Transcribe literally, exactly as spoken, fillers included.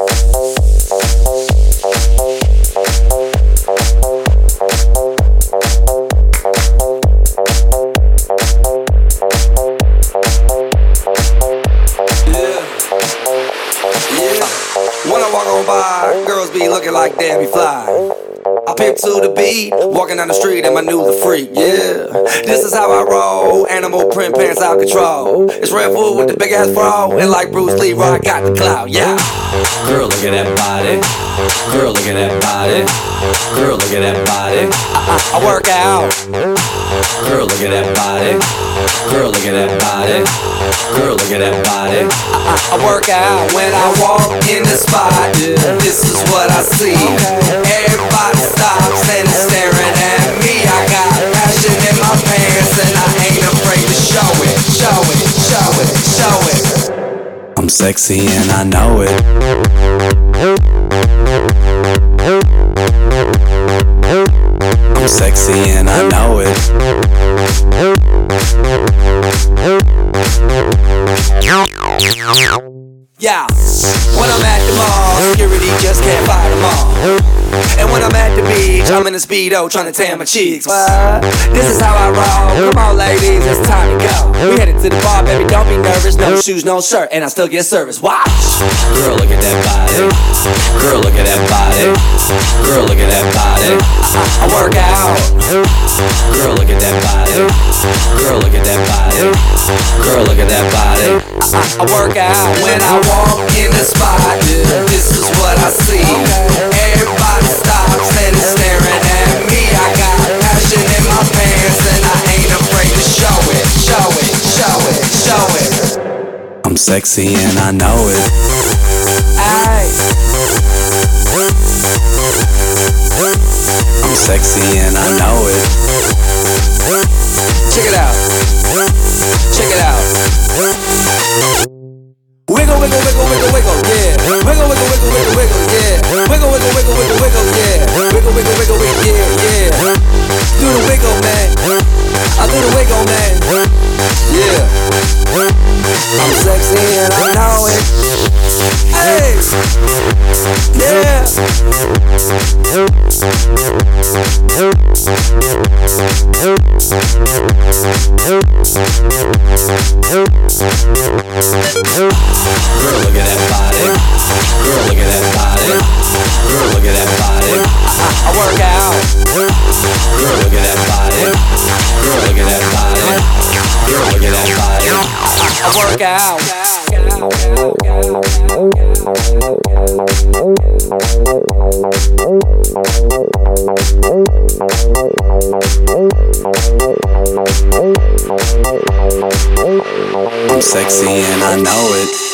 When I walk on by, girls be looking like Debbie Fly. I pimp to the beat, walking down the street in my new the freak, yeah. This is how I roll, animal print pants out control. It's Red Food with the big ass bro, and like Bruce Lee, I got the clout, yeah. Girl, look at that body. Girl, look at that body. Girl, look at that body. I, I, I work out. Girl, look at that body. Girl, look at that body. Girl, look at that body. I, I, I work out when I walk in the spot. This is what I see. Everybody stops and is staring at me. I got passion in my pants and I ain't afraid to show it, show it, show it, show it. I'm sexy and I know it. I'm sexy and I know it. Yeah, when I'm at the mall, security just can't fight them all. And when I'm at the beach, I'm in a Speedo trying to tan my cheeks. What? This is how I roll. Come on, ladies, it's time to go. We headed to the bar, baby, don't be nervous. No shoes, no shirt, and I still get service. Watch. Girl, look at that body. Girl, look at that body. Girl, look at that body. I, I work out. Girl, look at that body. Girl, look at that body. Girl, look at that body. I, I, I work out when I walk in the spot. This is what I see. Everybody stops and is staring at me. I got passion in my pants and I ain't afraid to show it, show it, show it, show it. I'm sexy and I know it. Aye. I'm sexy and I know it. Check it out. Check it out. Wiggle, wiggle, wiggle, wiggle, wiggle, yeah. Wiggle, wiggle, wiggle, wiggle, wiggle, yeah. Wiggle, wiggle, wiggle, wiggle, wiggle, yeah. Wiggle, wiggle, wiggle, wiggle, yeah, yeah. Do the wiggle, man. I do the wiggle, man. Yeah. I'm sexy and I know it. Hey. Yeah. Girl, look at that body. Girl, look at that body. Girl, look at that body. I, I work out. Girl, look at that body. Girl, look at that body. Girl, look at that body. I, I work out. I'm sexy and I know it.